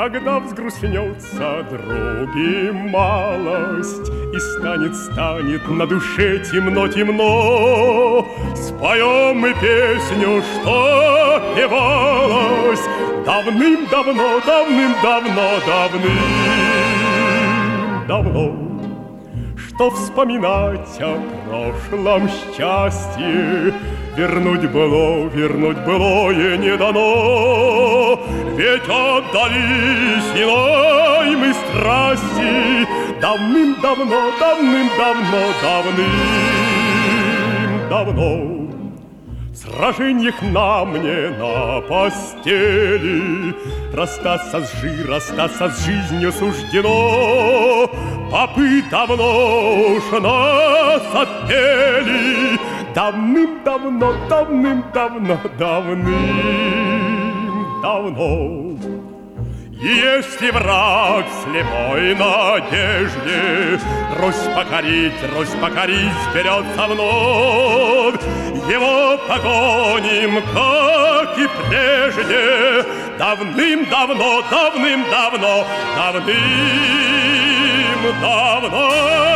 Когда взгрустнется, други, малость, и станет на душе темно-темно, споем мы песню, что певалась давным-давно, давным-давно, давным-давно. Что вспоминать о прошлом счастье, вернуть былое не дано. Ведь отдались иной мы страсти давным-давно, давным-давно, давным-давно. В сражениях на мне на постели расстаться с жизнью суждено. Попы давно уж нас отпели давным-давно, давным-давно, давным-давно. И если враг слепой надежде Русь покорить вперед со мной, его погоним, как и прежде, давным-давно, давным-давно, давным-давно.